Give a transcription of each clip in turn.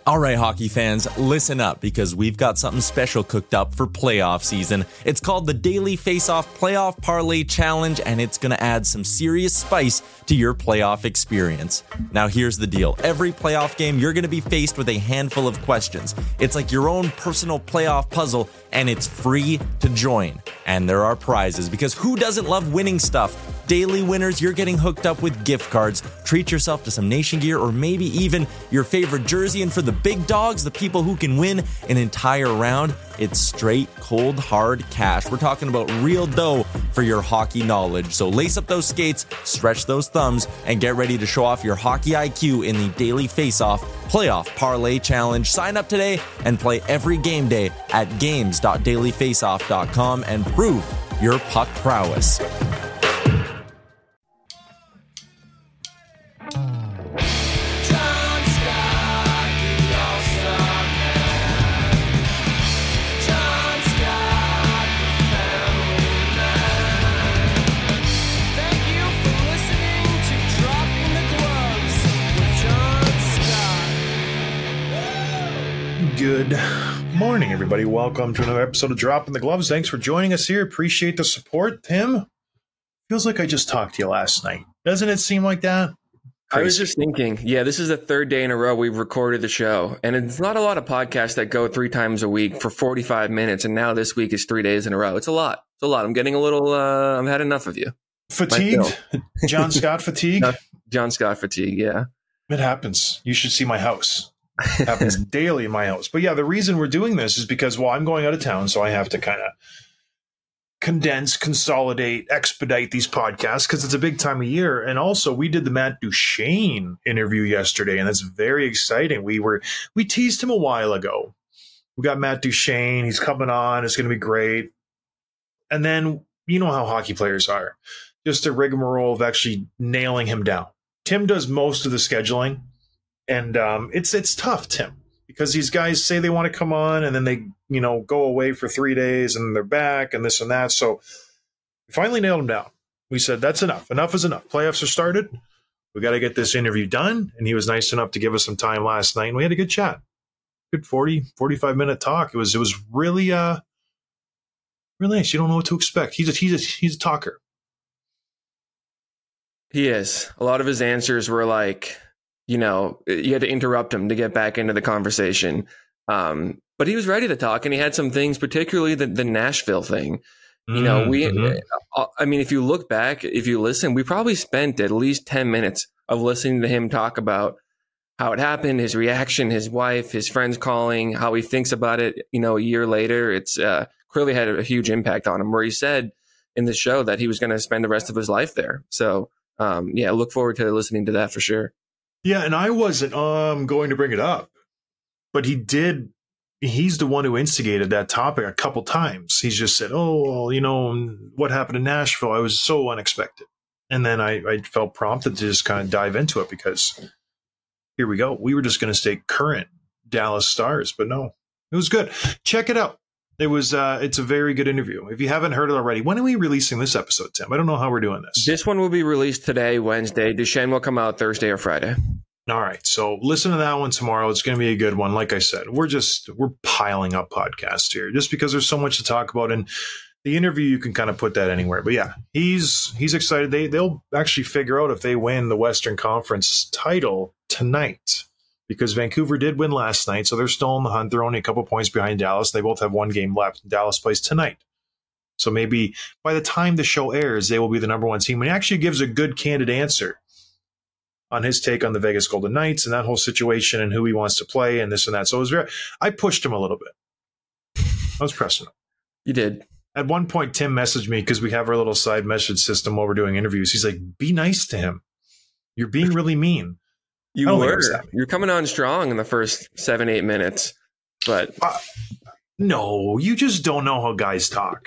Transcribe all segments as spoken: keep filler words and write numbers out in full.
All right, hockey fans, listen up because we've got something special cooked up for playoff season. It's called the Daily Face-Off Playoff Parlay Challenge, and it's going to add some serious spice to your playoff experience. Now, here's the deal. Every playoff game, you're going to be faced with a handful of questions. It's like your own personal playoff puzzle, and it's free to join. And there are prizes, because who doesn't love winning stuff? Daily winners, you're getting hooked up with gift cards. Treat yourself to some Nation gear or maybe even your favorite jersey. And for the big dogs, the people who can win an entire round, it's straight, cold, hard cash. We're talking about real dough for your hockey knowledge. So lace up those skates, stretch those thumbs, and get ready to show off your hockey I Q in the Daily Face-Off Playoff Parlay Challenge. Sign up today and play every game day at games dot daily face off dot com and prove your puck prowess. Good morning, everybody. Welcome to another episode of Dropping the Gloves. Thanks for joining us here. Appreciate the support. Tim, feels like I just talked to you last night. Doesn't it seem like that? Crazy. I was just thinking, yeah, this is the third day in a row we've recorded the show. And it's not a lot of podcasts that go three times a week for forty-five minutes. And now this week is three days in a row. It's a lot. It's a lot. I'm getting a little, uh, I've had enough of you. Fatigued? John Scott fatigue? John Scott fatigue, yeah. It happens. You should see my house. It happens daily in my house. But yeah, the reason we're doing this is because, well, I'm going out of town, so I have to kind of condense, consolidate, expedite these podcasts because it's a big time of year. And also, we did the Matt Duchene interview yesterday, and that's very exciting. We were we teased him a while ago. We got Matt Duchene. He's coming on. It's going to be great. And then, you know how hockey players are. Just a rigmarole of actually nailing him down. Tim does most of the scheduling. And um, it's it's tough, Tim, because these guys say they want to come on and then they, you know, go away for three days and they're back and this and that. So we finally nailed him down. We said, that's enough. Enough is enough. Playoffs are started. We got to get this interview done. And he was nice enough to give us some time last night. And we had a good chat. Good forty, forty-five minute talk. It was it was really, uh, really nice. You don't know what to expect. He's a, he's a, he's a talker. He is. A lot of his answers were like, you know, you had to interrupt him to get back into the conversation. Um, but he was ready to talk, and he had some things, particularly the, the Nashville thing. You mm-hmm. know, we, I mean, if you look back, if you listen, we probably spent at least ten minutes of listening to him talk about how it happened, his reaction, his wife, his friends calling, how he thinks about it, you know, a year later. It's uh, clearly had a huge impact on him, where he said in the show that he was going to spend the rest of his life there. So, um, yeah, look forward to listening to that for sure. Yeah, and I wasn't um, going to bring it up, but he did. He's the one who instigated that topic a couple times. He's just said, oh, well, you know, what happened in Nashville? I was so unexpected. And then I, I felt prompted to just kind of dive into it because here we go. We were just going to stay current Dallas Stars, but no, it was good. Check it out. It was. Uh, it's a very good interview. If you haven't heard it already, when are we releasing this episode, Tim? I don't know how we're doing this. This one will be released today, Wednesday. Duchene will come out Thursday or Friday. All right. So listen to that one tomorrow. It's going to be a good one. Like I said, we're just we're piling up podcasts here just because there's so much to talk about. And the interview, you can kind of put that anywhere. But yeah, he's he's excited. They they'll actually figure out if they win the Western Conference title tonight. Because Vancouver did win last night, so they're still in the hunt. They're only a couple points behind Dallas. They both have one game left. Dallas plays tonight. So maybe by the time the show airs, they will be the number one team. And he actually gives a good, candid answer on his take on the Vegas Golden Knights and that whole situation and who he wants to play and this and that. So it was very, I pushed him a little bit. I was pressing him. You did. At one point, Tim messaged me because we have our little side message system while we're doing interviews. He's like, be nice to him. You're being really mean. You were. You're coming on strong in the first seven, eight minutes. But uh, no, you just don't know how guys talk.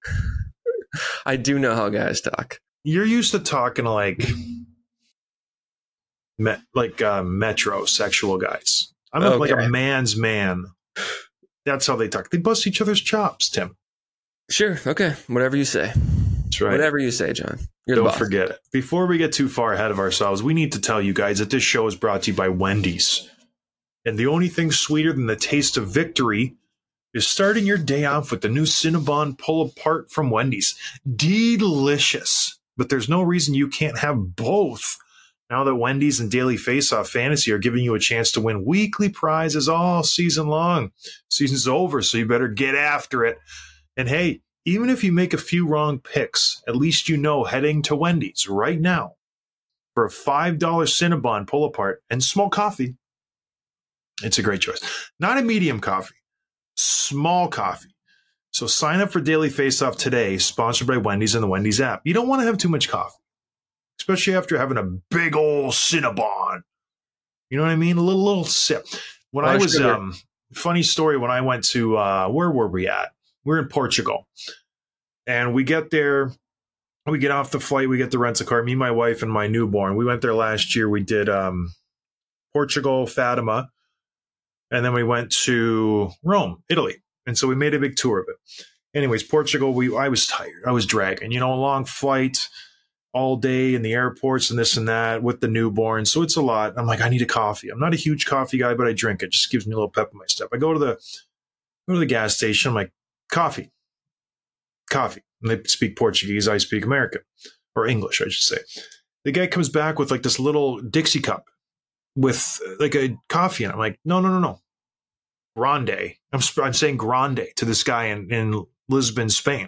I do know how guys talk. You're used to talking like met, like uh, metrosexual guys. I'm okay. Like a man's man. That's how they talk. They bust each other's chops, Tim. Sure. Okay. Whatever you say. That's right. Whatever you say, John. You're Don't forget it. Before we get too far ahead of ourselves, we need to tell you guys that this show is brought to you by Wendy's. And the only thing sweeter than the taste of victory is starting your day off with the new Cinnabon Pull-Apart from Wendy's. Delicious. But there's no reason you can't have both. Now that Wendy's and Daily Face-Off Fantasy are giving you a chance to win weekly prizes all season long. Season's over, so you better get after it. And hey, even if you make a few wrong picks, at least you know heading to Wendy's right now for a five dollar Cinnabon Pull-Apart and small coffee, it's a great choice. Not a medium coffee, small coffee. So sign up for Daily Face-Off today, sponsored by Wendy's and the Wendy's app. You don't want to have too much coffee, especially after having a big old Cinnabon. You know what I mean? A little little sip. When I was, um, funny story, when I went to, uh, where were we at? We we're in Portugal. And we get there, we get off the flight, we get the rental car, me, my wife, and my newborn. We went there last year. We did um, Portugal, Fatima, and then we went to Rome, Italy. And so we made a big tour of it. Anyways, Portugal, we I was tired. I was dragging. You know, a long flight all day in the airports and this and that with the newborn. So it's a lot. I'm like, I need a coffee. I'm not a huge coffee guy, but I drink it. Just gives me a little pep in my step. I go to the go to the gas station. I'm like, coffee. Coffee. And they speak Portuguese. I speak American. Or English, I should say. The guy comes back with like this little Dixie cup with like a coffee in it. I'm like, no, no, no, no. Grande. I'm, I'm saying grande to this guy in, in Lisbon, Spain.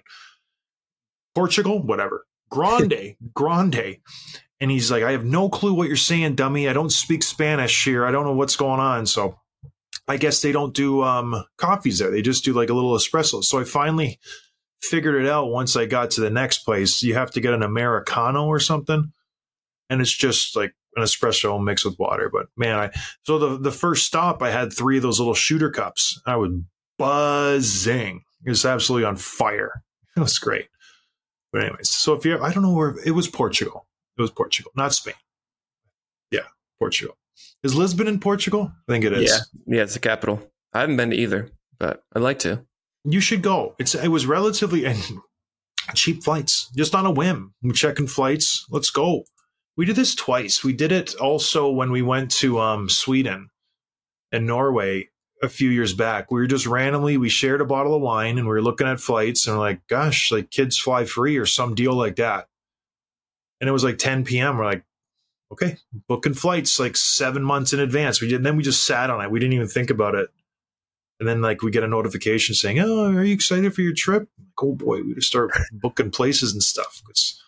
Portugal, whatever. Grande, grande. And he's like, I have no clue what you're saying, dummy. I don't speak Spanish here. I don't know what's going on. So I guess they don't do um, coffees there. They just do like a little espresso. So I finally figured it out once I got to the next place. You have to get an Americano or something. And it's just like an espresso mixed with water. But man, I so the, the first stop, I had three of those little shooter cups. I was buzzing. It was absolutely on fire. It was great. But anyways, so if you I don't know where it was Portugal. It was Portugal, not Spain. Yeah, Portugal. Is Lisbon in Portugal? I think it is. Yeah, yeah, it's the capital. I haven't been to either, but I'd like to. You should go. It's it was relatively and cheap flights, just on a whim. I'm checking flights. Let's go. We did this twice. We did it also when we went to um, Sweden and Norway a few years back. We were just randomly, we shared a bottle of wine and we were looking at flights and we're like, gosh, like kids fly free or some deal like that. And it was like ten p.m. We're like, okay, booking flights like seven months in advance. We did. And then we just sat on it. We didn't even think about it. And then like we get a notification saying, oh, are you excited for your trip? Like, oh boy, we just start booking places and stuff. It's,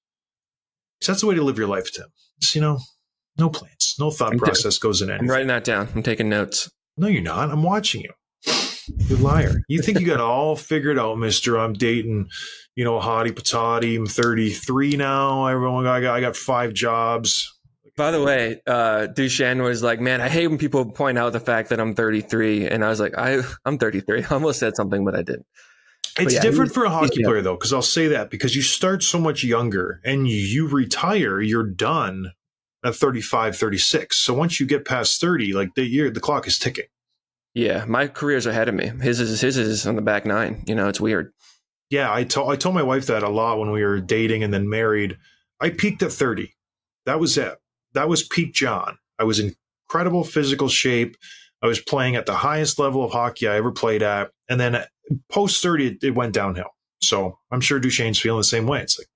that's the way to live your life, Tim. Just, you know, no plans, no thought I'm process goes in anything. I'm writing that down. I'm taking notes. No, you're not. I'm watching you. You liar. You think you got it all figured out, mister. I'm dating, you know, hottie patati. I'm thirty-three now. Everyone, I got, I got five jobs. By the way, uh, Duchenne was like, man, I hate when people point out the fact that I'm thirty-three. And I was like, I, I'm thirty-three. I almost said something, but I didn't. It's yeah, different he, for a hockey yeah. player, though, because I'll say that because you start so much younger and you retire, you're done at thirty-five, thirty-six. So once you get past thirty, like the year, the clock is ticking. Yeah, my career's ahead of me. His is his is on the back nine. You know, it's weird. Yeah, I told I told my wife that a lot when we were dating and then married. I peaked at thirty. That was it. That was peak John. I was in incredible physical shape. I was playing at the highest level of hockey I ever played at. And then post thirty, it, it went downhill. So I'm sure Duchesne's feeling the same way. It's like,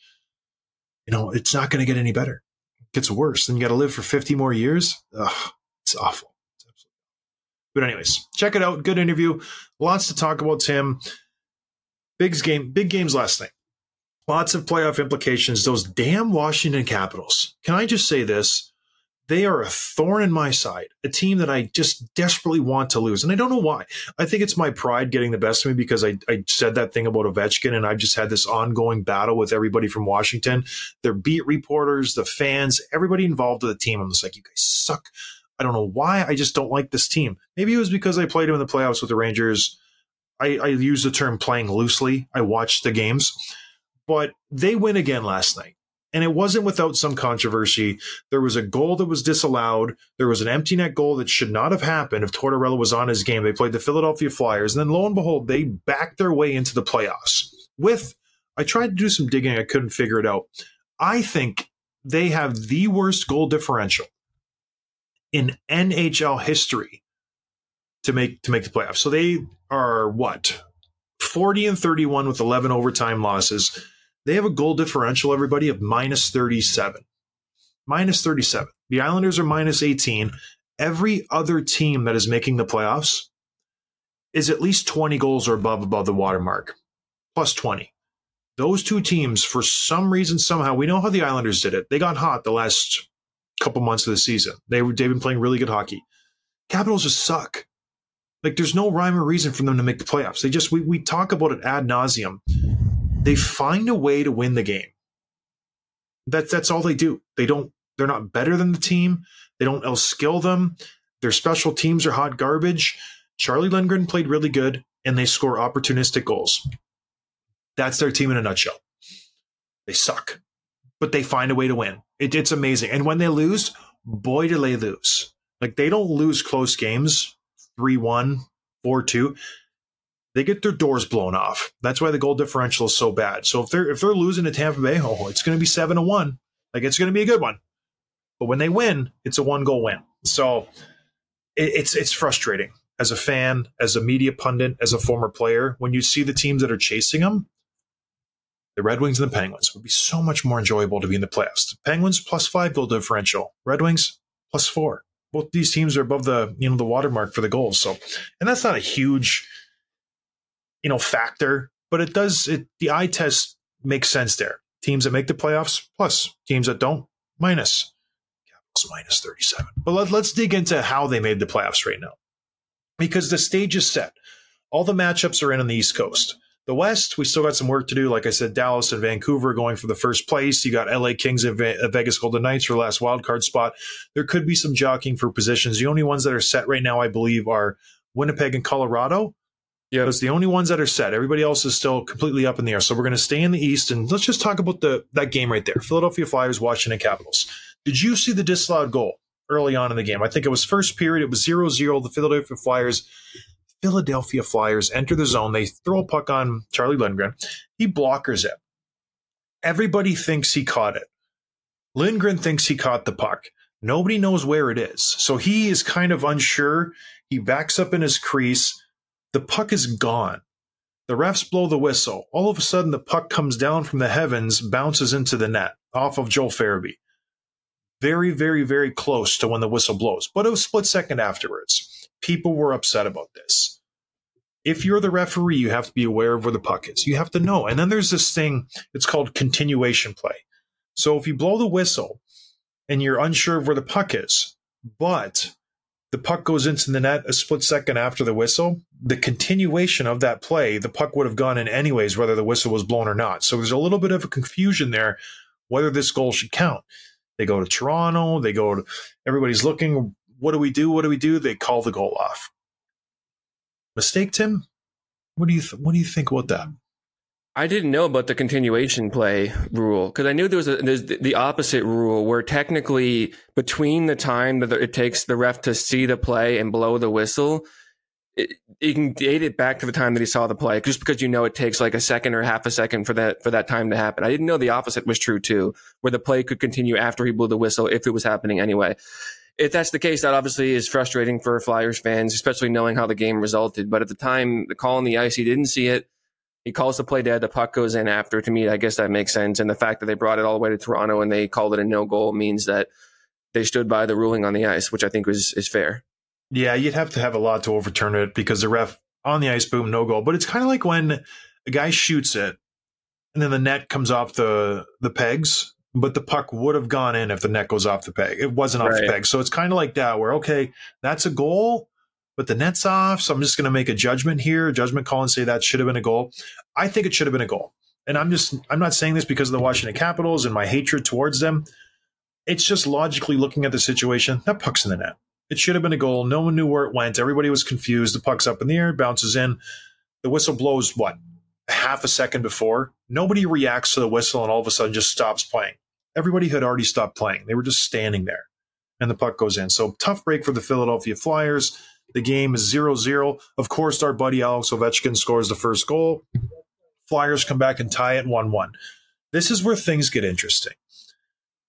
you know, it's not going to get any better. It gets worse. Then you got to live for fifty more years. Ugh, it's awful. It's absolutely. But anyways, check it out. Good interview. Lots to talk about, Tim. Big game, big games last night. Lots of playoff implications. Those damn Washington Capitals. Can I just say this? They are a thorn in my side, a team that I just desperately want to lose. And I don't know why. I think it's my pride getting the best of me because I, I said that thing about Ovechkin, and I've just had this ongoing battle with everybody from Washington, their beat reporters, the fans, everybody involved with the team. I'm just like, you guys suck. I don't know why. I just don't like this team. Maybe it was because I played them in the playoffs with the Rangers. I, I use the term playing loosely. I watched the games. But they win again last night. And it wasn't without some controversy. There was a goal that was disallowed. There was an empty net goal that should not have happened if Tortorella was on his game. They played the Philadelphia Flyers. And then lo and behold, they backed their way into the playoffs. With, I tried to do some digging. I couldn't figure it out. I think they have the worst goal differential in N H L history to make to make the playoffs. So they are what? forty and thirty-one with eleven overtime losses. They have a goal differential, everybody, of minus thirty-seven. Minus thirty-seven. The Islanders are minus eighteen. Every other team that is making the playoffs is at least twenty goals or above above the watermark. Plus twenty. Those two teams, for some reason, somehow, we know how the Islanders did it. They got hot the last couple months of the season. They were, they've been playing really good hockey. Capitals just suck. Like, there's no rhyme or reason for them to make the playoffs. They just, we, we talk about it ad nauseum. They find a way to win the game. That's, that's all they do. They don't, they're not better than the team. They don't outskill them. Their special teams are hot garbage. Charlie Lindgren played really good, and they score opportunistic goals. That's their team in a nutshell. They suck, but they find a way to win. It, it's amazing. And when they lose, boy, do they lose. Like, they don't lose close games, three one, four two. They get their doors blown off. That's why the goal differential is so bad. So if they're if they're losing to Tampa Bay, oh, it's going to be seven to one. Like, it's going to be a good one. But when they win, it's a one-goal win. So it, it's it's frustrating as a fan, as a media pundit, as a former player, when you see the teams that are chasing them. The Red Wings and the Penguins would be so much more enjoyable to be in the playoffs. The Penguins plus five goal differential. Red Wings plus four. Both these teams are above the, you know, the watermark for the goals. So, and that's not a huge, you know, factor, but it does, it, the eye test makes sense there. Teams that make the playoffs plus, teams that don't minus. Capitals minus thirty-seven. But let, let's dig into how they made the playoffs right now. Because the stage is set. All the matchups are in on the East Coast. The West, we still got some work to do. Like I said, Dallas and Vancouver going for the first place. You got L A Kings and Vegas Golden Knights for the last wildcard spot. There could be some jockeying for positions. The only ones that are set right now, I believe, are Winnipeg and Colorado. Yeah, those are the only ones that are set. Everybody else is still completely up in the air. So we're going to stay in the East, and let's just talk about the that game right there. Philadelphia Flyers, Washington Capitals. Did you see the disallowed goal early on in the game? I think it was first period. It was zero zero. The Philadelphia Flyers Philadelphia Flyers enter the zone. They throw a puck on Charlie Lindgren. He blockers it. Everybody thinks he caught it. Lindgren thinks he caught the puck. Nobody knows where it is. So he is kind of unsure. He backs up in his crease. The puck is gone. The refs blow the whistle. All of a sudden, the puck comes down from the heavens, bounces into the net off of Joel Farabee. Very, very, very close to when the whistle blows. But it was a split second afterwards. People were upset about this. If you're the referee, you have to be aware of where the puck is. You have to know. And then there's this thing, it's called continuation play. So if you blow the whistle and you're unsure of where the puck is, but the puck goes into the net a split second after the whistle, the continuation of that play, the puck would have gone in anyways, whether the whistle was blown or not. So there's a little bit of a confusion there, whether this goal should count. They go to Toronto, they go to, everybody's looking, what do we do? What do we do? They call the goal off. Mistake, Tim? What do you th- what do you think about that? I didn't know about the continuation play rule because I knew there was a, there's the opposite rule where technically between the time that it takes the ref to see the play and blow the whistle, it, you can date it back to the time that he saw the play just because you know it takes like a second or half a second for that for that time to happen. I didn't know the opposite was true too, where the play could continue after he blew the whistle if it was happening anyway. If that's the case, that obviously is frustrating for Flyers fans, especially knowing how the game resulted. But at the time, the call on the ice, he didn't see it. He calls the play dead. The puck goes in after. To me, I guess that makes sense. And the fact that they brought it all the way to Toronto and they called it a no goal means that they stood by the ruling on the ice, which I think was is fair. Yeah, you'd have to have a lot to overturn it because the ref on the ice, boom, no goal. But it's kind of like when a guy shoots it and then the net comes off the the pegs. But the puck would have gone in if the net goes off the peg. It wasn't off right. the peg. So it's kind of like that where, okay, that's a goal, but the net's off. So I'm just going to make a judgment here, a judgment call and say that should have been a goal. I think it should have been a goal. And I'm just, I'm not saying this because of the Washington Capitals and my hatred towards them. It's just logically looking at the situation. That puck's in the net. It should have been a goal. No one knew where it went. Everybody was confused. The puck's up in the air, bounces in. The whistle blows, what, half a second before? Nobody reacts to the whistle and all of a sudden just stops playing. Everybody had already stopped playing. They were just standing there, and the puck goes in. So tough break for the Philadelphia Flyers. The game is zero zero. Of course, our buddy Alex Ovechkin scores the first goal. Flyers come back and tie it one one. This is where things get interesting.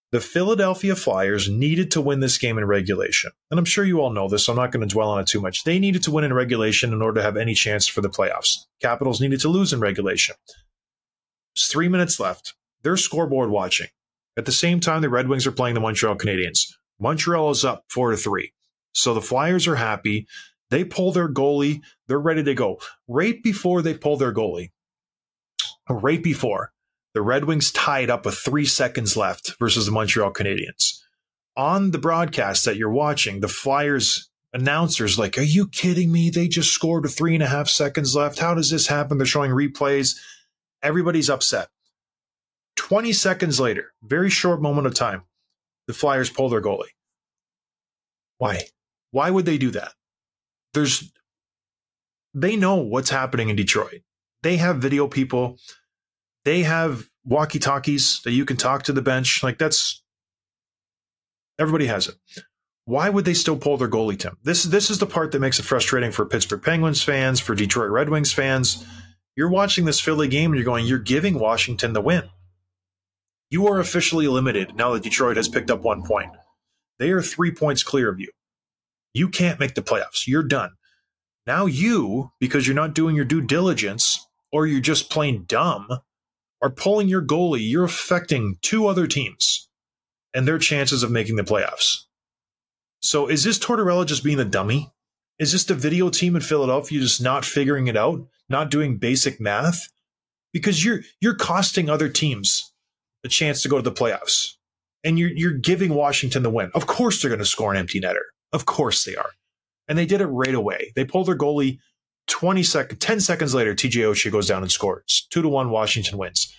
The Philadelphia Flyers needed to win this game in regulation. And I'm sure you all know this, so I'm not going to dwell on it too much. They needed to win in regulation in order to have any chance for the playoffs. Capitals needed to lose in regulation. There's three minutes left. They're scoreboard watching. At the same time, the Red Wings are playing the Montreal Canadiens. Montreal is up four to three. So the Flyers are happy. They pull their goalie. They're ready to go. Right before they pull their goalie, right before, the Red Wings tied up with three seconds left versus the Montreal Canadiens. On the broadcast that you're watching, the Flyers announcers like, are you kidding me? They just scored with three and a half seconds left. How does this happen? They're showing replays. Everybody's upset. twenty seconds later, very short moment of time, the Flyers pull their goalie. Why? Why would they do that? There's, they know what's happening in Detroit. They have video people. They have walkie-talkies that you can talk to the bench. Like that's, everybody has it. Why would they still pull their goalie, Tim? This, this is the part that makes it frustrating for Pittsburgh Penguins fans, for Detroit Red Wings fans. You're watching this Philly game and you're going, you're giving Washington the win. You are officially limited now that Detroit has picked up one point. They are three points clear of you. You can't make the playoffs. You're done. Now you, because you're not doing your due diligence or you're just plain dumb, are pulling your goalie. You're affecting two other teams and their chances of making the playoffs. So is this Tortorella just being a dummy? Is this the video team in Philadelphia just not figuring it out, not doing basic math? Because you're you're costing other teams a chance to go to the playoffs. And you're you're giving Washington the win. Of course they're going to score an empty netter. Of course they are. And they did it right away. They pulled their goalie twenty seconds, ten seconds later, T J Oshie goes down and scores. Two to one, Washington wins.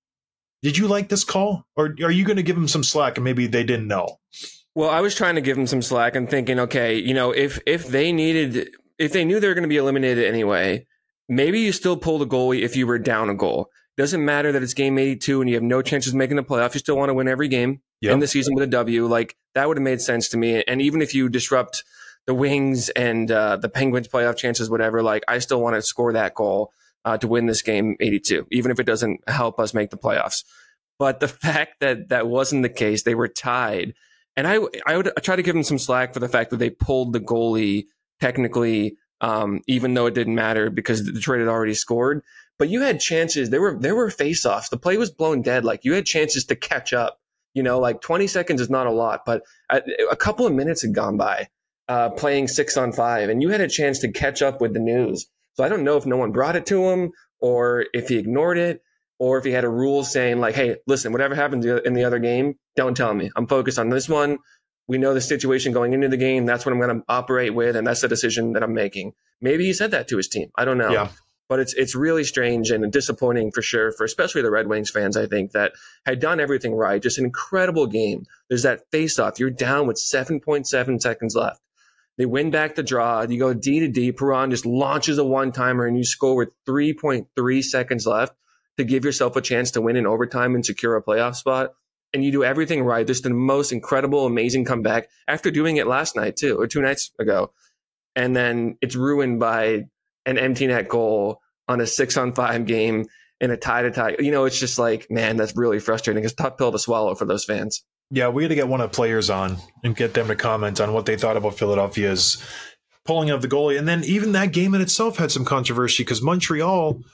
Did you like this call? Or are you going to give them some slack and maybe they didn't know? Well, I was trying to give them some slack and thinking, okay, you know, if if they needed, if they knew they were going to be eliminated anyway, maybe you still pull the goalie if you were down a goal. Doesn't matter that it's game eighty-two and you have no chances of making the playoffs. You still want to win every game yep. in the season with a W. Like that would have made sense to me. And even if you disrupt the Wings and uh, the Penguins playoff chances, whatever, like I still want to score that goal uh, to win this game eighty-two, even if it doesn't help us make the playoffs. But the fact that that wasn't the case, they were tied. And I, I would try to give them some slack for the fact that they pulled the goalie technically, um, even though it didn't matter because Detroit had already scored. But you had chances. There were there were face-offs. The play was blown dead. Like you had chances to catch up. You know, like twenty seconds is not a lot, but a, a couple of minutes had gone by uh, playing six on five, and you had a chance to catch up with the news. So I don't know if no one brought it to him or if he ignored it. Or if he had a rule saying like, hey, listen, whatever happened in the other game, don't tell me. I'm focused on this one. We know the situation going into the game. That's what I'm going to operate with. And that's the decision that I'm making. Maybe he said that to his team. I don't know. Yeah. But it's it's really strange and disappointing for sure, for especially the Red Wings fans, I think, that had done everything right. Just an incredible game. There's that face-off. You're down with seven point seven seconds left. They win back the draw. You go D to D. Perron just launches a one-timer and you score with three point three seconds left to give yourself a chance to win in overtime and secure a playoff spot. And you do everything right. This is the most incredible, amazing comeback after doing it last night too, or two nights ago. And then it's ruined by an empty net goal on a six on five game in a tie to tie. You know, it's just like, man, that's really frustrating. It's a tough pill to swallow for those fans. Yeah, we got to get one of the players on and get them to comment on what they thought about Philadelphia's pulling of the goalie. And then even that game in itself had some controversy because Montreal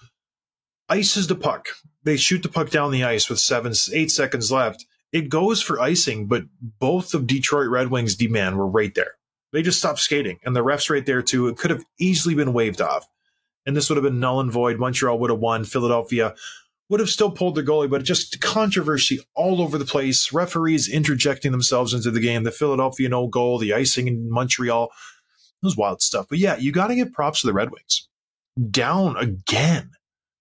ices the puck. They shoot the puck down the ice with seven, eight seconds left. It goes for icing, but both of Detroit Red Wings D-man were right there. They just stopped skating, and the ref's right there too. It could have easily been waved off, and this would have been null and void. Montreal would have won. Philadelphia would have still pulled their goalie, but just controversy all over the place. Referees interjecting themselves into the game. The Philadelphia no goal, the icing in Montreal. It was wild stuff. But yeah, you got to give props to the Red Wings. Down again.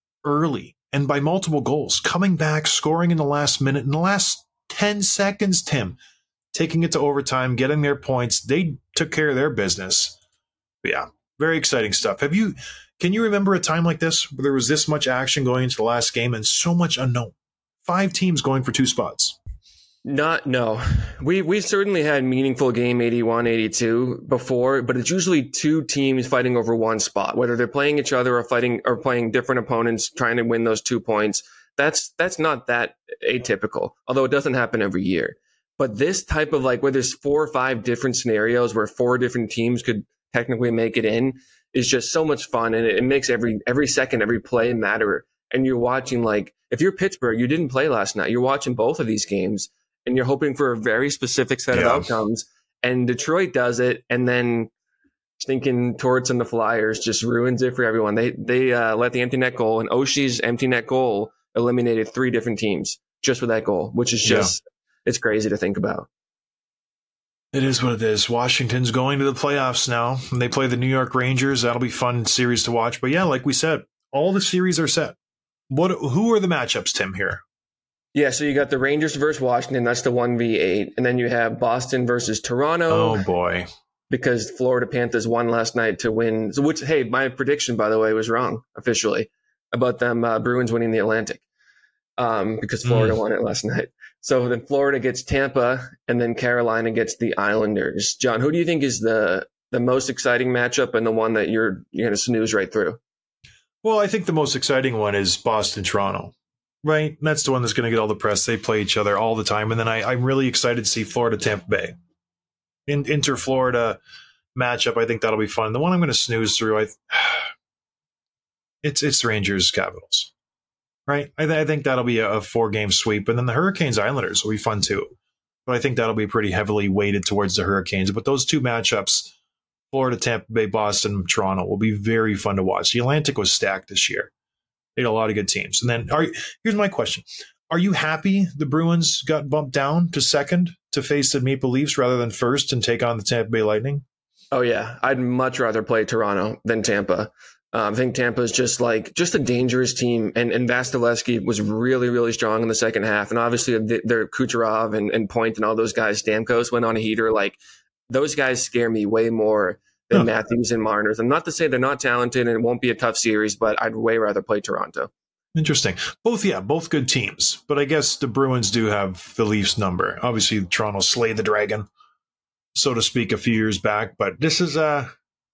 Early and by multiple goals, coming back, scoring in the last minute, in the last ten seconds, Tim, taking it to overtime, getting their points. They took care of their business. But yeah, very exciting stuff. Have you, can you remember a time like this where there was this much action going into the last game and so much unknown? Five teams going for two spots. Not, no. We we certainly had meaningful game eighty-one, eighty-two before, but it's usually two teams fighting over one spot, whether they're playing each other or fighting or playing different opponents, trying to win those two points. That's that's not that atypical, although it doesn't happen every year. But this type of like where there's four or five different scenarios where four different teams could technically make it in is just so much fun. And it, it makes every every second, every play matter. And you're watching, like, if you're Pittsburgh, you didn't play last night. You're watching both of these games and you're hoping for a very specific set yeah. of outcomes. And Detroit does it. And then stinking Torts and the Flyers just ruins it for everyone. They they uh, let the empty net goal, and Oshie's empty net goal eliminated three different teams just with that goal, which is just, yeah. it's crazy to think about. It is what it is. Washington's going to the playoffs now, and they play the New York Rangers. That'll be a fun series to watch. But yeah, like we said, all the series are set. What? Who are the matchups, Tim, here? Yeah, so you got the Rangers versus Washington. That's the one v eight. And then you have Boston versus Toronto. Oh, boy. Because Florida Panthers won last night to win. So which, hey, my prediction, by the way, was wrong officially about them uh, Bruins winning the Atlantic um, because Florida mm. won it last night. So then Florida gets Tampa, and then Carolina gets the Islanders. John, who do you think is the the most exciting matchup and the one that you're you're going to snooze right through? Well, I think the most exciting one is Boston-Toronto, right? That's the one that's going to get all the press. They play each other all the time. And then I, I'm really excited to see Florida-Tampa Bay. In, Inter-Florida matchup, I think that'll be fun. The one I'm going to snooze through, I, it's it's Rangers-Capitals, right? I, th- I think that'll be a, a four-game sweep. And then the Hurricanes-Islanders will be fun too. But I think that'll be pretty heavily weighted towards the Hurricanes. But those two matchups, Florida, Tampa Bay, Boston, Toronto, will be very fun to watch. The Atlantic was stacked this year. They had a lot of good teams. And then are, here's my question. Are you happy the Bruins got bumped down to second to face the Maple Leafs rather than first and take on the Tampa Bay Lightning? Oh, yeah. I'd much rather play Toronto than Tampa. Um, I think Tampa is just like just a dangerous team. And, and Vasilevsky was really, really strong in the second half. And obviously, their Kucherov and, and Point and all those guys, Stamkos went on a heater. Like, those guys scare me way more than huh. Matthews and Marner. And not to say they're not talented and it won't be a tough series, but I'd way rather play Toronto. Interesting. Both, yeah, both good teams. But I guess the Bruins do have the Leafs number. Obviously, Toronto slayed the dragon, so to speak, a few years back. But this is, uh,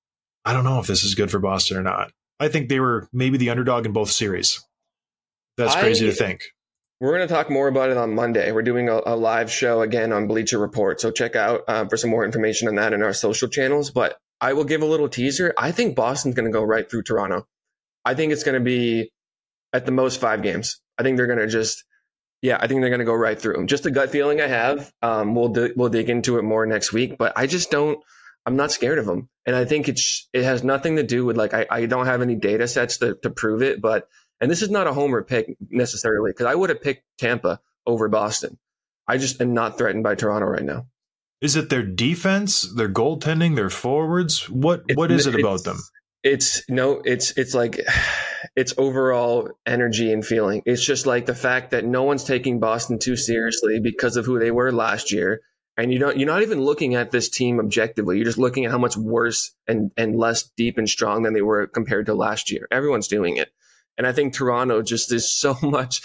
I don't know if this is good for Boston or not. I think they were maybe the underdog in both series. That's crazy I, to think. We're going to talk more about it on Monday. We're doing a, a live show again on Bleacher Report. So check out uh, for some more information on that in our social channels. But I will give a little teaser. I think Boston's going to go right through Toronto. I think it's going to be at the most five games. I think they're going to just, yeah, I think they're going to go right through them. Just a gut feeling I have. Um, we'll di- we'll dig into it more next week, but I just don't, I'm not scared of them. And I think it's, it has nothing to do with like, I, I don't have any data sets to, to prove it, but, and this is not a homer pick necessarily, because I would have picked Tampa over Boston. I just am not threatened by Toronto right now. Is it their defense, their goaltending, their forwards? What What is it about them? It's no, it's it's like it's overall energy and feeling. It's just like the fact that no one's taking Boston too seriously because of who they were last year. And you don't, you're not even looking at this team objectively. You're just looking at how much worse and, and less deep and strong than they were compared to last year. Everyone's doing it. And I think Toronto just is so much.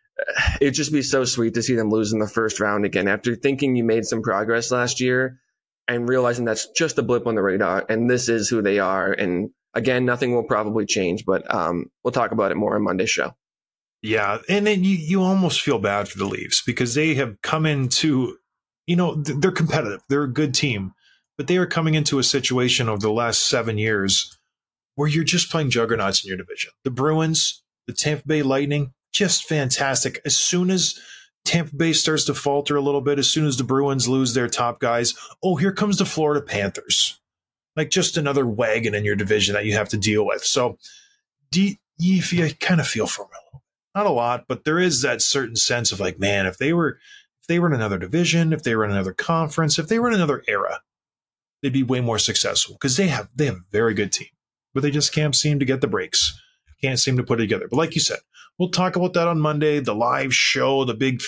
It'd just be so sweet to see them lose in the first round again after thinking you made some progress last year and realizing that's just a blip on the radar. And this is who they are. And again, nothing will probably change, but um, we'll talk about it more on Monday's show. Yeah. And then you, you almost feel bad for the Leafs because they have come into, you know, they're competitive. They're a good team, but they are coming into a situation over the last seven years where you're just playing juggernauts in your division. The Bruins, the Tampa Bay Lightning, just fantastic. As soon as Tampa Bay starts to falter a little bit, as soon as the Bruins lose their top guys, oh, here comes the Florida Panthers. Like just another wagon in your division that you have to deal with. So do you, you kind of feel for them a little bit. Not a lot, but there is that certain sense of like, man, if they were if they were in another division, if they were in another conference, if they were in another era, they'd be way more successful because they have they have a very good team. But they just can't seem to get the breaks. Can't seem to put it together. But like you said, we'll talk about that on Monday, the live show, the big,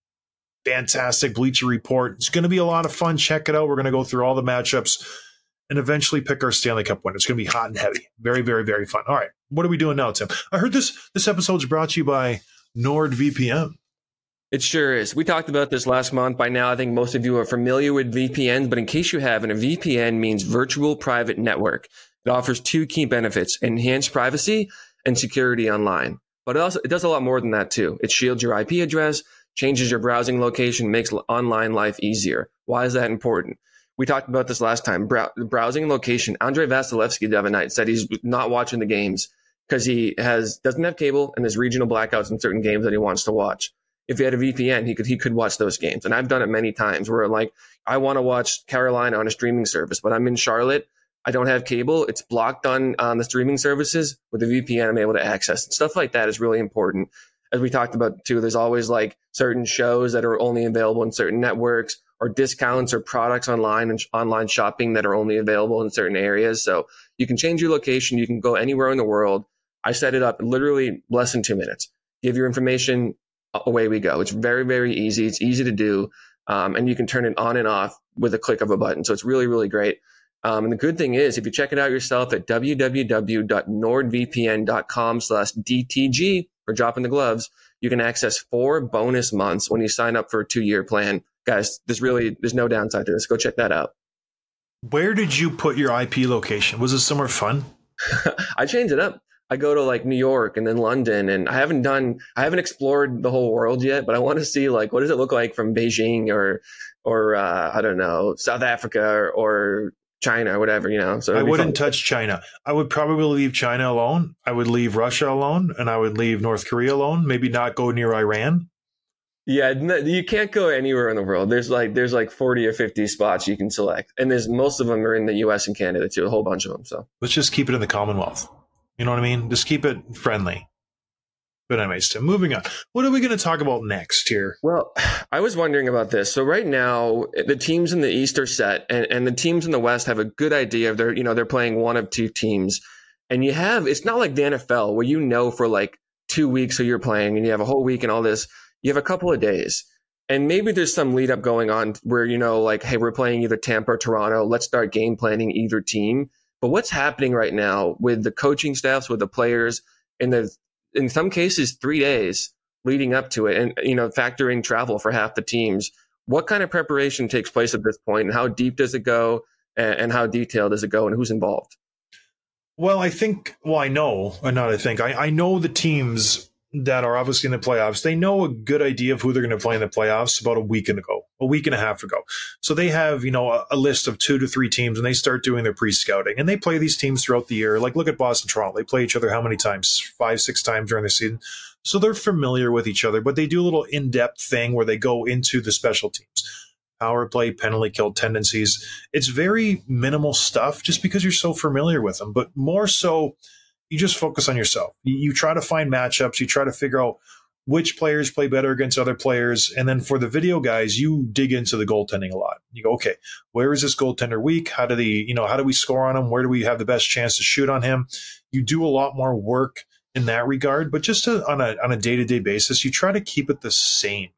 fantastic Bleacher Report. It's going to be a lot of fun. Check it out. We're going to go through all the matchups and eventually pick our Stanley Cup winner. It's going to be hot and heavy. Very, very, very fun. All right. What are we doing now, Tim? I heard this this episode is brought to you by NordVPN. It sure is. We talked about this last month. By now, I think most of you are familiar with V P Ns, but in case you haven't, a V P N means virtual private network. It offers two key benefits: enhanced privacy and security online. But it also it does a lot more than that too. It shields your I P address, changes your browsing location, makes online life easier. Why is that important? We talked about this last time. Brow- browsing location. Andrei Vasilevsky the other night said he's not watching the games because he has doesn't have cable and there's regional blackouts in certain games that he wants to watch. If he had a V P N, he could he could watch those games. And I've done it many times where like I want to watch Carolina on a streaming service, but I'm in Charlotte. I don't have cable. It's blocked on on the streaming services. With the V P N, I'm able to access it. Stuff like that is really important. As we talked about too, there's always like certain shows that are only available in certain networks, or discounts or products online and sh- online shopping that are only available in certain areas. So you can change your location. You can go anywhere in the world. I set it up literally less than two minutes. Give your information, away we go. It's very, very easy. It's easy to do. Um, and you can turn it on and off with a click of a button. So it's really, really great. Um, and the good thing is, if you check it out yourself at w w w dot nord v p n dot com slash d t g or dropping the gloves, you can access four bonus months when you sign up for a two-year plan. Guys, there's really, there's no downside to this. Go check that out. Where did you put your I P location? Was it somewhere fun? I changed it up. I go to like New York and then London, and I haven't done, I haven't explored the whole world yet, but I want to see like, what does it look like from Beijing or, or, uh, I don't know, South Africa or, or China or whatever, you know? So I wouldn't touch China. I would probably leave China alone. I would leave Russia alone, and I would leave North Korea alone. Maybe not go near Iran. Yeah, you can't go anywhere in the world. There's like there's like forty or fifty spots you can select, and there's most of them are in the U S and Canada too, a whole bunch of them. So let's just keep it in the Commonwealth. You know what I mean? Just keep it friendly. But anyways, Tim, moving on. What are we going to talk about next here? Well, I was wondering about this. So right now, the teams in the East are set, and, and the teams in the West have a good idea of their, you know, they're playing one of two teams, and you have it's not like the N F L where you know for like two weeks who you're playing, and you have a whole week and all this. You have a couple of days, and maybe there's some lead up going on where, you know, like, hey, we're playing either Tampa or Toronto. Let's start game planning either team. But what's happening right now with the coaching staffs, with the players, in the in some cases three days leading up to it, and, you know, factor in travel for half the teams. What kind of preparation takes place at this point, and how deep does it go, and, and how detailed does it go, and who's involved? Well, I think, well, I know, or not I think, I, I know the teams that are obviously in the playoffs, they know a good idea of who they're going to play in the playoffs about a week ago, a week and a half ago. So they have, you know, a, a list of two to three teams, and they start doing their pre-scouting, and they play these teams throughout the year. Like, look at Boston, Toronto. They play each other how many times? Five, six times during the season. So they're familiar with each other, but they do a little in-depth thing where they go into the special teams. Power play, penalty kill tendencies. It's very minimal stuff just because you're so familiar with them, but more so, you just focus on yourself. You, you try to find matchups. You try to figure out which players play better against other players. And then for the video guys, you dig into the goaltending a lot. You go, okay, where is this goaltender weak? How do the, you know, how do we score on him? Where do we have the best chance to shoot on him? You do a lot more work in that regard, but just to, on a on a day-to-day basis, you try to keep it the same.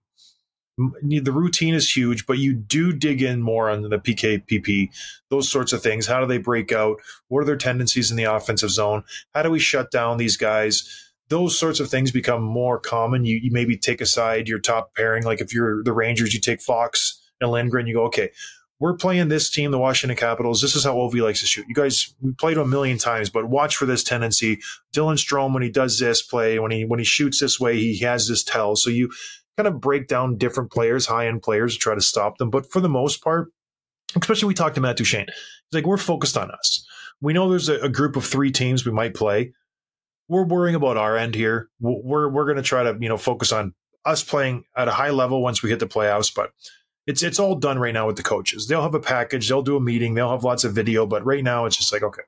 The routine is huge, but you do dig in more on the P K, P P, those sorts of things. How do they break out? What are their tendencies in the offensive zone? How do we shut down these guys? Those sorts of things become more common. You, you maybe take aside your top pairing. Like if you're the Rangers, you take Fox and Lindgren. You go, okay, we're playing this team, the Washington Capitals. This is how Ovi likes to shoot. You guys, we played him a million times, but watch for this tendency. Dylan Strome, when he does this play, when he when he shoots this way, he has this tell. So you kind of break down different players, high-end players, to try to stop them. But for the most part, especially we talked to Matt Duchene, he's like, we're focused on us. We know there's a, a group of three teams we might play. We're worrying about our end here. We're we're going to try to, you know, focus on us playing at a high level once we hit the playoffs. But it's it's all done right now with the coaches. They'll have a package. They'll do a meeting. They'll have lots of video. But right now, it's just like, okay,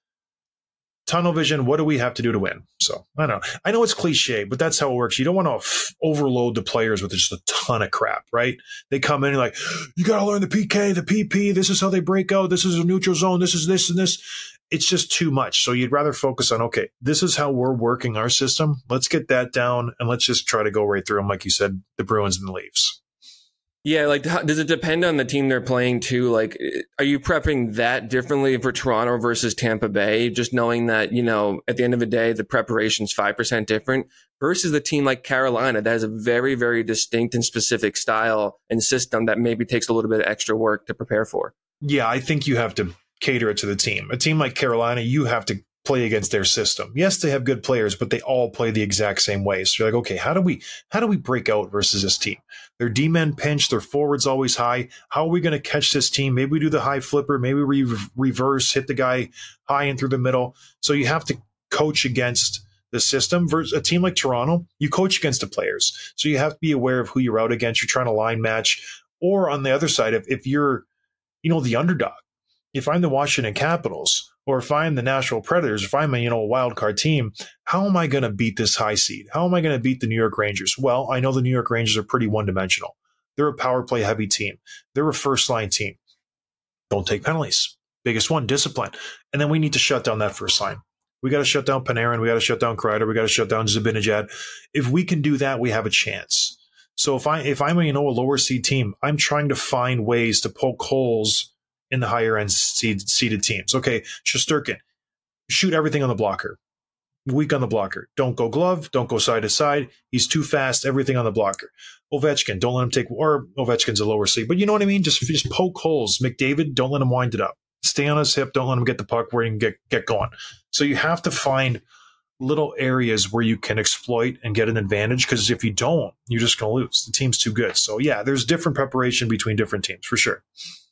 tunnel vision. What do we have to do to win? So I don't know. I know it's cliche, but that's how it works. You don't want to f- overload the players with just a ton of crap, right? They come in and like, you got to learn the P K, the P P. This is how they break out. This is a neutral zone. This is this and this. It's just too much. So you'd rather focus on, okay, this is how we're working our system. Let's get that down, and let's just try to go right through them, like you said, the Bruins and the Leafs. Yeah, like, how, does it depend on the team they're playing too? Like, are you prepping that differently for Toronto versus Tampa Bay? Just knowing that, you know, at the end of the day, the preparation's five percent different versus the team like Carolina that has a very, very distinct and specific style and system that maybe takes a little bit of extra work to prepare for. Yeah, I think you have to cater it to the team. A team like Carolina, you have to play against their system. Yes, they have good players, but they all play the exact same way. So you're like, okay, how do we how do we break out versus this team? Their D-men pinch, their forwards always high. How are we going to catch this team? Maybe we do the high flipper, maybe we re- reverse, hit the guy high and through the middle. So you have to coach against the system. Versus a team like Toronto, you coach against the players. So you have to be aware of who you're out against. You're trying to line match. Or on the other side, if, if you're, you know, the underdog, if I'm the Washington Capitals, or if I'm the Nashville Predators, if I'm a, you know, a wild card team, how am I going to beat this high seed? How am I going to beat the New York Rangers? Well, I know the New York Rangers are pretty one-dimensional. They're a power play heavy team. They're a first-line team. Don't take penalties. Biggest one, discipline. And then we need to shut down that first line. We got to shut down Panarin. We got to shut down Kreider. We got to shut down Zibanejad. If we can do that, we have a chance. So if I if I'm a, you know, a lower seed team, I'm trying to find ways to poke holes in the higher end seed, seeded teams. Okay, Shesterkin, shoot everything on the blocker. Weak on the blocker. Don't go glove. Don't go side to side. He's too fast. Everything on the blocker. Ovechkin, don't let him take, or Ovechkin's a lower seed. But you know what I mean? Just, just poke holes. McDavid, don't let him wind it up. Stay on his hip. Don't let him get the puck where he can get, get going. So you have to find little areas where you can exploit and get an advantage, because if you don't, you're just going to lose. The team's too good. So yeah, there's different preparation between different teams for sure.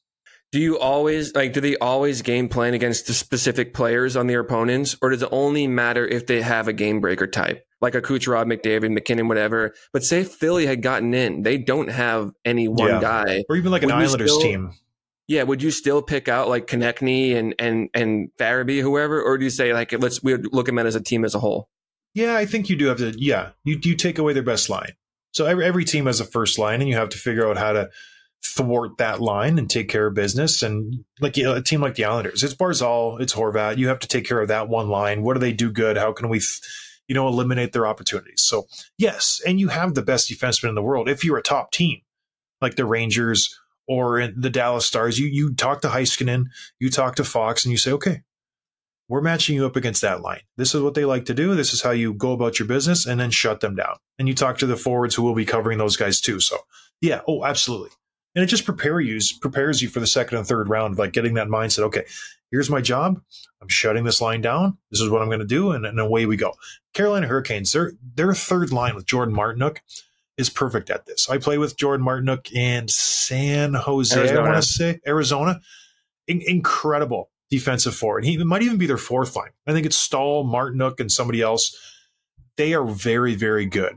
Do you always, like, do they always game plan against the specific players on their opponents, or does it only matter if they have a game breaker type, like a Kucherov, McDavid, McKinnon, whatever? But say Philly had gotten in, they don't have any one yeah. guy. Or even like an Islanders still, team. Yeah, would you still pick out like Konechny and and and Farabee, whoever, or do you say like let's we look at them as a team as a whole? Yeah, I think you do have to. Yeah, you you take away their best line. So every every team has a first line, and you have to figure out how to thwart that line and take care of business. And like, you know, a team like the Islanders, it's Barzal, it's Horvat. You have to take care of that one line. What do they do good? How can we, you know, eliminate their opportunities? So yes, and you have the best defenseman in the world. If you're a top team like the Rangers or the Dallas Stars, you you talk to Heiskanen, you talk to Fox, and you say, okay, we're matching you up against that line. This is what they like to do. This is how you go about your business, and then shut them down. And you talk to the forwards who will be covering those guys too. So yeah, oh, absolutely. And it just prepare you, prepares you for the second and third round, like getting that mindset. Okay, here's my job. I'm shutting this line down. This is what I'm going to do. And, and away we go. Carolina Hurricanes, their, their third line with Jordan Martinook is perfect at this. I play with Jordan Martinook in San Jose, Arizona. I want to say, Arizona. In, incredible defensive forward. He might even be their fourth line. I think it's Stahl, Martinook, and somebody else. They are very, very good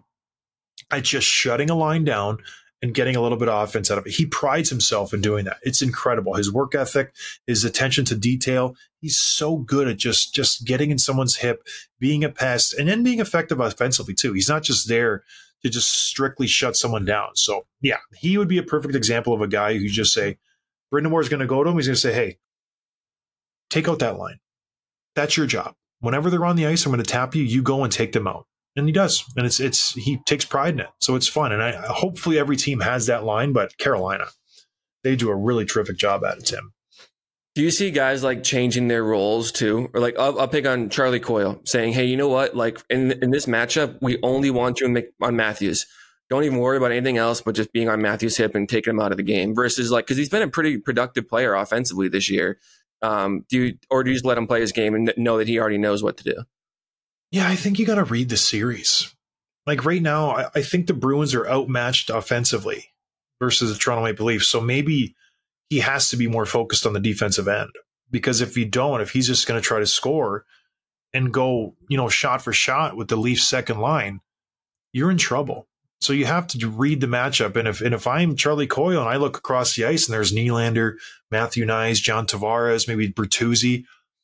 at just shutting a line down and getting a little bit of offense out of it. He prides himself in doing that. It's incredible. His work ethic, his attention to detail. He's so good at just, just getting in someone's hip, being a pest, and then being effective offensively too. He's not just there to just strictly shut someone down. So yeah, he would be a perfect example of a guy who just say, Brendan Moore's going to go to him. He's going to say, hey, take out that line. That's your job. Whenever they're on the ice, I'm going to tap you. You go and take them out. And he does, and it's it's he takes pride in it, so it's fun. And I hopefully every team has that line, but Carolina, they do a really terrific job at it, Tim. Do you see guys like changing their roles too, or like I'll, I'll pick on Charlie Coyle, saying, "Hey, you know what? Like in in this matchup, we only want you on Matthews. Don't even worry about anything else, but just being on Matthews' hip and taking him out of the game." Versus like because he's been a pretty productive player offensively this year. Um, do you or do you just let him play his game and know that he already knows what to do? Yeah, I think you got to read the series. Like right now, I, I think the Bruins are outmatched offensively versus the Toronto Maple Leafs. So maybe he has to be more focused on the defensive end, because if you don't, if he's just going to try to score and go, you know, shot for shot with the Leafs second line, you're in trouble. So you have to read the matchup. And if and if I'm Charlie Coyle and I look across the ice and there's Nylander, Matthew Nyes, John Tavares, maybe Bertuzzi,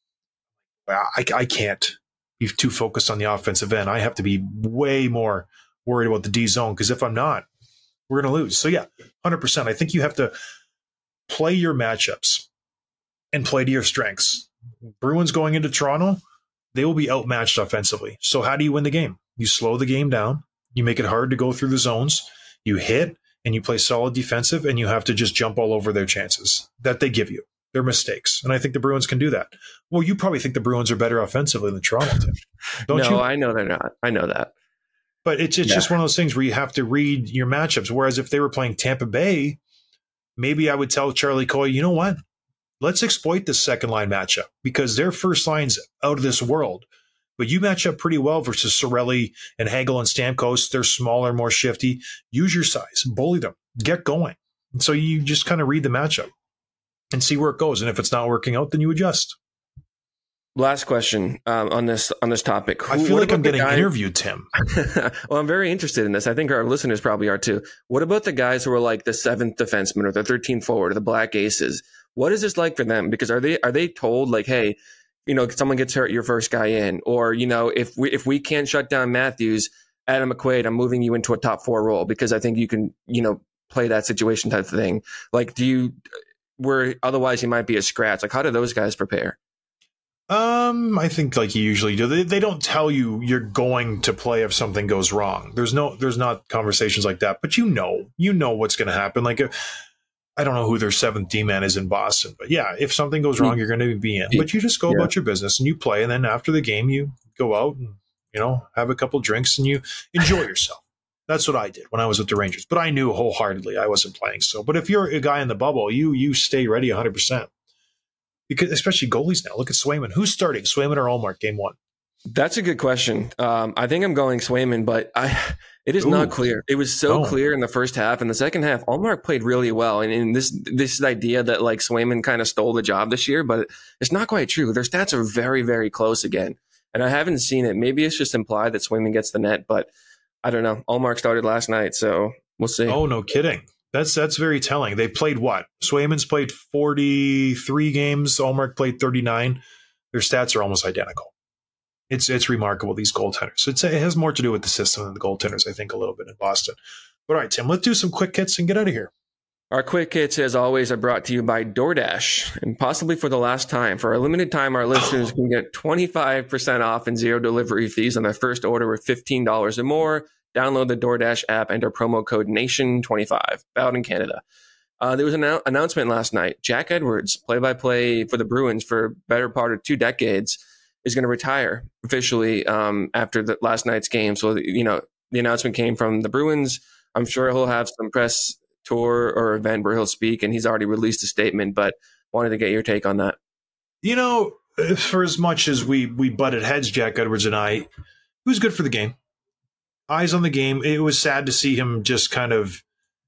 I, I can't. Be too focused on the offensive end. I have to be way more worried about the D zone, because if I'm not, we're going to lose. So yeah, one hundred percent. I think you have to play your matchups and play to your strengths. Bruins going into Toronto, they will be outmatched offensively. So how do you win the game? You slow the game down. You make it hard to go through the zones. You hit and you play solid defensive, and you have to just jump all over their chances that they give you. Their mistakes. And I think the Bruins can do that. Well, you probably think the Bruins are better offensively than Toronto, Tim. Don't no, you? I know they're not. I know that. But it's, it's yeah. just one of those things where you have to read your matchups. Whereas if they were playing Tampa Bay, maybe I would tell Charlie Coyle, you know what? let's exploit this second line matchup because their first line's out of this world. But you match up pretty well versus Cirelli and Hagel and Stamkos. They're smaller, more shifty. Use your size, bully them, get going. And so you just kind of read the matchup and see where it goes. And if it's not working out, then you adjust. Last question um, on this on this topic. I feel like I'm getting guy- interviewed, Tim. Well, I'm very interested in this. I think our listeners probably are too. What about the guys who are like the seventh defenseman or the thirteenth forward or the Black Aces? What is this like for them? Because are they are they told like, hey, you know, someone gets hurt, your first guy in, or you know, if we if we can't shut down Matthews, Adam McQuaid, I'm moving you into a top four role because I think you can, you know, play that situation type of thing. Like, do you where otherwise you might be a scratch? Like, how do those guys prepare? Um, I think like you usually do. They, they don't tell you you're going to play if something goes wrong. There's no, there's not conversations like that. But you know, you know what's going to happen. Like, if, I don't know who their seventh D man is in Boston, but yeah, if something goes wrong, you're going to be in. But you just go yeah. about your business and you play, and then after the game, you go out and you know have a couple drinks and you enjoy yourself. That's what I did when I was with the Rangers. But I knew wholeheartedly I wasn't playing. So, but if you're a guy in the bubble, you you stay ready one hundred percent. Because especially goalies now. Look at Swayman. Who's starting, Swayman or Ullmark, game one? That's a good question. Um, I think I'm going Swayman, but I it is Ooh. not clear. It was so oh. clear in the first half. In the second half, Ullmark played really well. And, and this this idea that like Swayman kind of stole the job this year, but it's not quite true. Their stats are very, very close again. And I haven't seen it. Maybe it's just implied that Swayman gets the net, but I don't know. Ullmark started last night, so we'll see. Oh, no kidding. That's that's very telling. They've played what? Swayman's played forty-three games. Ullmark played thirty-nine. Their stats are almost identical. It's it's remarkable, these goaltenders. It's, it has more to do with the system than the goaltenders, I think, a little bit in Boston. But all right, Tim, let's do some quick hits and get out of here. Our quick hits, as always, are brought to you by DoorDash. And possibly for the last time, for a limited time, our listeners can get twenty-five percent off and zero delivery fees on their first order of fifteen dollars or more. Download the DoorDash app, enter promo code nation twenty-five, out in Canada. Uh, there was an annou- announcement last night. Jack Edwards, play-by-play for the Bruins for better part of two decades, is going to retire officially um, after the last night's game. So, you know, the announcement came from the Bruins. I'm sure he'll have some press tour or event where he'll speak, and he's already released a statement, but wanted to get your take on that. You know, for as much as we, we butted heads, Jack Edwards and I, it was good for the game. Eyes on the game. It was sad to see him just kind of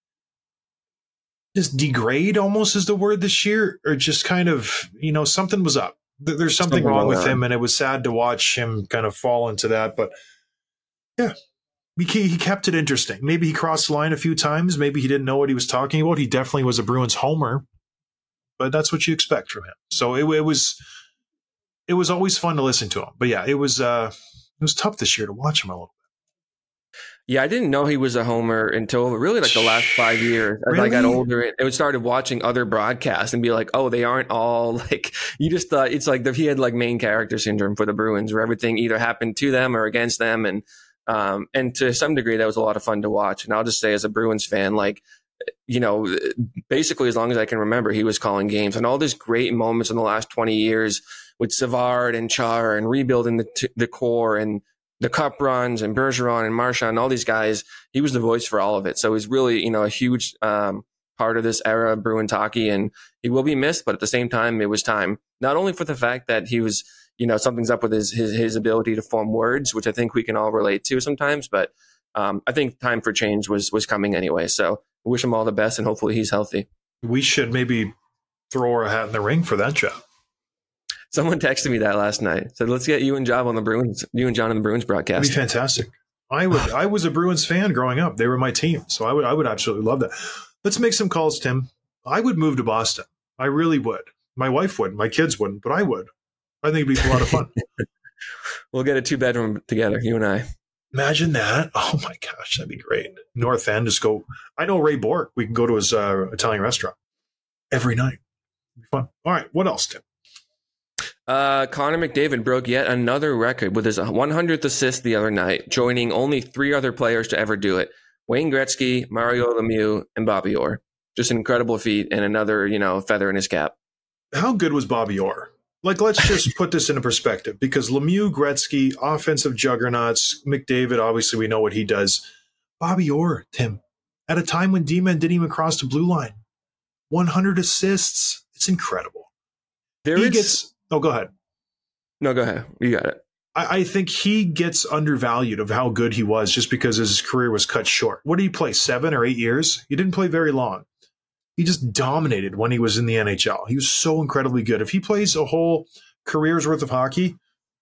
just degrade, almost is the word this year, or just kind of, you know, something was up. There's something, something wrong with on. him, and it was sad to watch him kind of fall into that. But yeah, he, he kept it interesting. Maybe he crossed the line a few times. Maybe he didn't know what he was talking about. He definitely was a Bruins homer, but that's what you expect from him. So it, it was it was always fun to listen to him. But yeah, it was uh, it was tough this year to watch him a little bit. Yeah, I didn't know he was a homer until really like the last five years. As really? I got older, I started watching other broadcasts and be like, oh, they aren't all like, you just thought it's like the, he had like main character syndrome for the Bruins where everything either happened to them or against them. And, um, and to some degree, that was a lot of fun to watch. And I'll just say as a Bruins fan, like, you know, basically as long as I can remember, he was calling games and all these great moments in the last twenty years with Savard and Char and rebuilding the, t- the core and the cup runs and Bergeron and Marchand, all these guys, he was the voice for all of it. So he's really, you know, a huge um, part of this era of Bruins hockey, and he will be missed. But at the same time, it was time, not only for the fact that he was, you know, something's up with his his, his ability to form words, which I think we can all relate to sometimes, but um, I think time for change was was coming anyway. So I wish him all the best, and hopefully he's healthy. We should maybe throw our hat in the ring for that job. Someone texted me that last night. Said, let's get you and John on the Bruins, you and John on the Bruins broadcast. That'd be fantastic. I would. I was a Bruins fan growing up. They were my team. So I would I would absolutely love that. Let's make some calls, Tim. I would move to Boston. I really would. My wife wouldn't. My kids wouldn't, but I would. I think it'd be a lot of fun. We'll get a two-bedroom together, you and I. Imagine that. Oh, my gosh. That'd be great. North End, just go. I know Ray Bork. We can go to his uh, Italian restaurant every night. It'd be fun. All right. What else, Tim? Uh, Connor McDavid broke yet another record with his one hundredth assist the other night, joining only three other players to ever do it. Wayne Gretzky, Mario Lemieux, and Bobby Orr. Just an incredible feat and another, you know, feather in his cap. How good was Bobby Orr? Like, let's just put this into perspective, because Lemieux, Gretzky, offensive juggernauts, McDavid, obviously we know what he does. Bobby Orr, Tim, at a time when D-men didn't even cross the blue line. one hundred assists. It's incredible. There he is, gets. Oh, go ahead. No, go ahead. You got it. I, I think he gets undervalued of how good he was just because his career was cut short. What did he play? Seven or eight years? He didn't play very long. He just dominated when he was in the N H L. He was so incredibly good. If he plays a whole career's worth of hockey,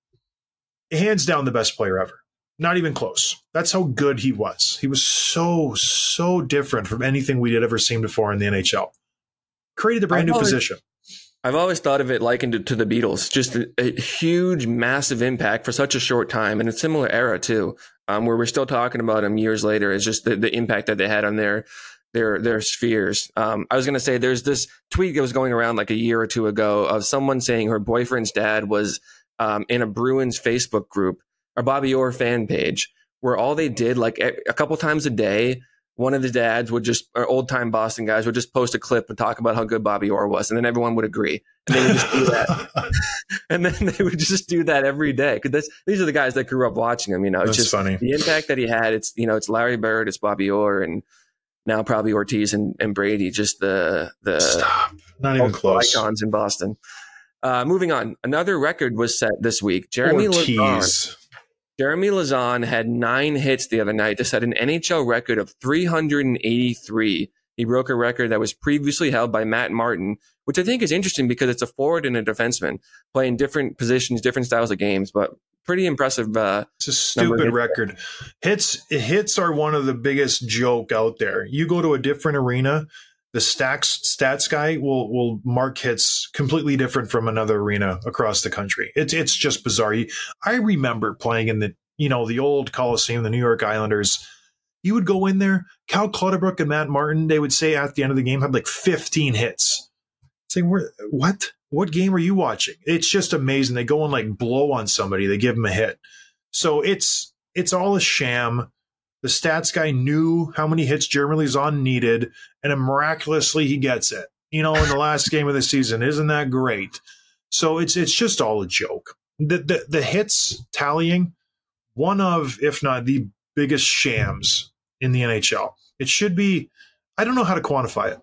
hands down the best player ever. Not even close. That's how good he was. He was so, so different from anything we had ever seen before in the N H L. Created a brand new position. I've always thought of it likened to, to the Beatles, just a, a huge, massive impact for such a short time, and a similar era too, um, where we're still talking about them years later. It's just the, the impact that they had on their their their spheres. Um, I was going to say, there's this tweet that was going around like a year or two ago of someone saying her boyfriend's dad was um, in a Bruins Facebook group, or Bobby Orr fan page, where all they did, like a couple times a day, one of the dads would just, or old time Boston guys would just post a clip and talk about how good Bobby Orr was. And then everyone would agree. And they would just do that. And then they would just do that every day. Cause these are the guys that grew up watching him, you know, it's That's just funny. The impact that he had. It's, you know, it's Larry Bird, it's Bobby Orr, and now probably Ortiz and, and Brady, just the, the Stop. Not even close. Icons in Boston. Uh, moving on. Another record was set this week. Jeremy Ortiz. Lauzon. Jeremy Lauzon had nine hits the other night to set an N H L record of three hundred eighty-three. He broke a record that was previously held by Matt Martin, which I think is interesting because it's a forward and a defenseman playing different positions, different styles of games, but pretty impressive. Uh, it's a stupid record. Hits hits are one of the biggest joke out there. You go to a different arena, the stacks stats guy will will mark hits completely different from another arena across the country. It's it's just bizarre. I remember playing in the you know the old Coliseum, the New York Islanders. You would go in there, Cal Clutterbuck and Matt Martin, they would say at the end of the game had like fifteen hits. Saying, what? What game are you watching? It's just amazing. They go and like blow on somebody. They give them a hit. So it's it's all a sham. The stats guy knew how many hits Jeremy Lauzon needed, and miraculously he gets it. You know, in the last game of the season, isn't that great? So it's it's just all a joke. The the, the hits tallying, one of, if not the biggest shams in the N H L. It should be. I don't know how to quantify it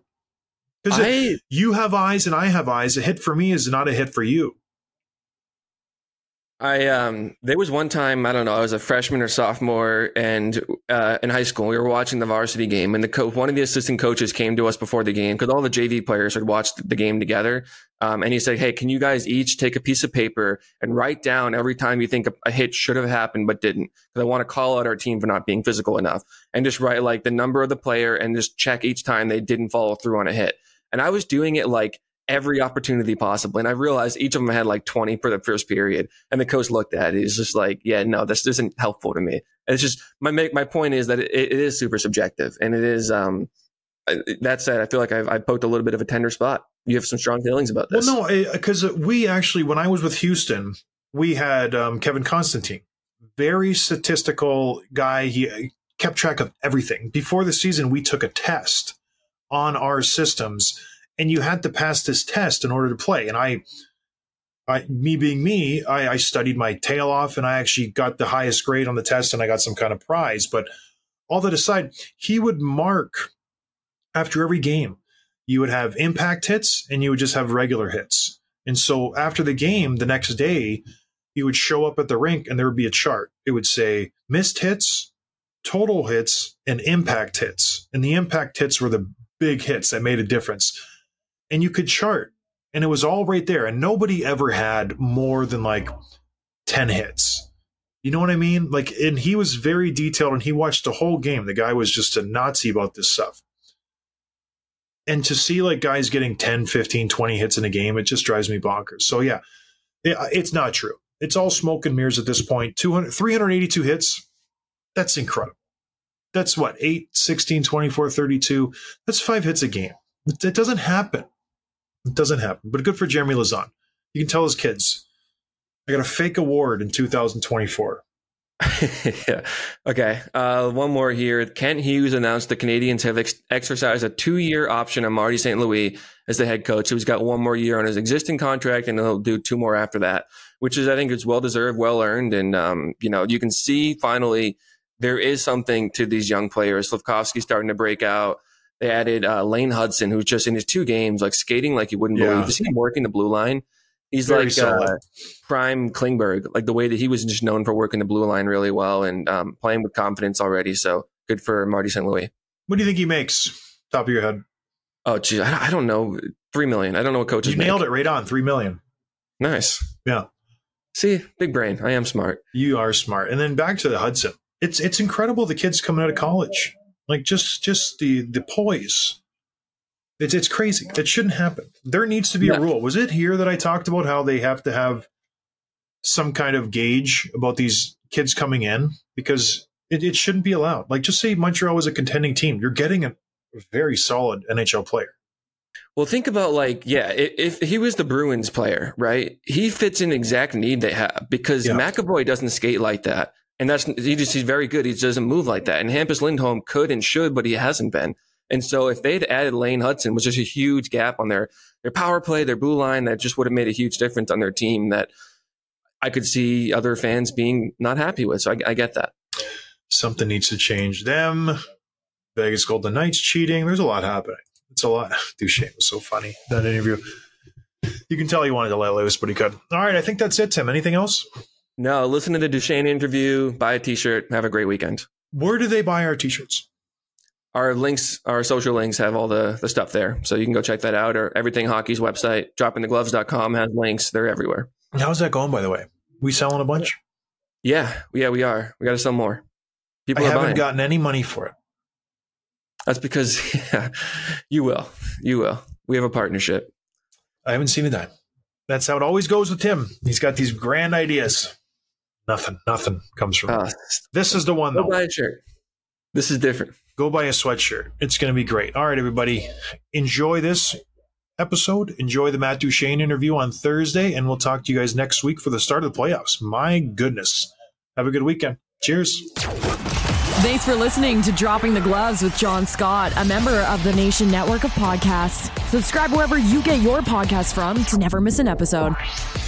because you have eyes and I have eyes. A hit for me is not a hit for you. I um there was one time, I don't know, I was a freshman or sophomore and uh in high school we were watching the varsity game, and the co- one of the assistant coaches came to us before the game because all the J V players had watched the game together, um and he said, hey, can you guys each take a piece of paper and write down every time you think a, a hit should have happened but didn't, because I want to call out our team for not being physical enough, and just write like the number of the player and just check each time they didn't follow through on a hit. And I was doing it like every opportunity possible. And I realized each of them had like twenty for the first period. And the coach looked at it. He's just like, yeah, no, this isn't helpful to me. And it's just, my my point is that it, it is super subjective. And it is, um, that said, I feel like I've, I poked a little bit of a tender spot. You have some strong feelings about this. Well, no, because we actually, when I was with Houston, we had um, Kevin Constantine, very statistical guy. He kept track of everything. Before the season, we took a test on our systems, and you had to pass this test in order to play. And I, I me being me, I, I studied my tail off, and I actually got the highest grade on the test, and I got some kind of prize. But all that aside, he would mark after every game. You would have impact hits, and you would just have regular hits. And so after the game, the next day, he would show up at the rink, and there would be a chart. It would say missed hits, total hits, and impact hits. And the impact hits were the big hits that made a difference. And you could chart, and it was all right there. And nobody ever had more than like ten hits. You know what I mean? Like, and he was very detailed, and he watched the whole game. The guy was just a Nazi about this stuff. And to see like guys getting ten, fifteen, twenty hits in a game, it just drives me bonkers. So yeah, it, it's not true. It's all smoke and mirrors at this point. two hundred, three hundred eighty-two hits. That's incredible. That's what, eight, sixteen, twenty-four, thirty-two. That's five hits a game. It, it doesn't happen. It doesn't happen. But good for Jeremy Lauzon. You can tell his kids, I got a fake award in two thousand twenty-four. Yeah. Okay. Uh, one more here. Kent Hughes announced the Canadians have ex- exercised a two-year option on Marty Saint Louis as the head coach. So he's got one more year on his existing contract, and he'll do two more after that, which is, I think, it's well-deserved, well-earned. And, um, you know, you can see finally there is something to these young players. Slafkovsky's starting to break out. They added uh, Lane Hudson, who's just in his two games, like skating like you wouldn't Yeah. believe. You see him working the blue line. He's Very like solid. uh, prime Klingberg, like the way that he was just known for working the blue line really well and um, playing with confidence already. So good for Marty Saint Louis. What do you think he makes? Top of your head. Oh, geez, I, I don't know. Three million. I don't know what coaches You make. nailed it right on. Three million. Nice. Yeah. See, big brain. I am smart. You are smart. And then back to the Hudson. It's it's incredible the kids coming out of college. Like just just the the poise. It's it's crazy. It shouldn't happen. There needs to be Yeah. a rule. Was it here that I talked about how they have to have some kind of gauge about these kids coming in? Because it, it shouldn't be allowed. Like just say Montreal was a contending team. You're getting a very solid N H L player. Well, think about like, yeah, if, if he was the Bruins player, right? He fits in exact need they have because Yeah. McAvoy doesn't skate like that. And that's, he just, he's very good. He just doesn't move like that. And Hampus Lindholm could and should, but he hasn't been. And so if they'd added Lane Hudson, which is a huge gap on their, their power play, their blue line, that just would have made a huge difference on their team that I could see other fans being not happy with. So I, I get that. Something needs to change. Them, Vegas Golden Knights cheating. There's a lot happening. It's a lot. Duchesne was so funny, that interview. You can tell he wanted to let loose, but he couldn't. All right, I think that's it, Tim. Anything else? No, listen to the Duchesne interview, buy a t-shirt, have a great weekend. Where do they buy our t-shirts? Our links, our social links have all the, the stuff there. So you can go check that out, or Everything Hockey's website, dropping the gloves dot com has links. They're everywhere. How's that going, by the way? We selling a bunch? Yeah, yeah, we are. We got to sell more. People I are haven't buying. gotten any money for it. That's because yeah, you will. You will. We have a partnership. I haven't seen a dime. That's how it always goes with Tim. He's got these grand ideas. Nothing, nothing comes from Uh, it. This is the one, go though. buy a shirt. This is different. Go buy a sweatshirt. It's going to be great. All right, everybody. Enjoy this episode. Enjoy the Matt Duchesne interview on Thursday, and we'll talk to you guys next week for the start of the playoffs. My goodness. Have a good weekend. Cheers. Thanks for listening to Dropping the Gloves with John Scott, a member of the Nation Network of Podcasts. Subscribe wherever you get your podcasts from to never miss an episode.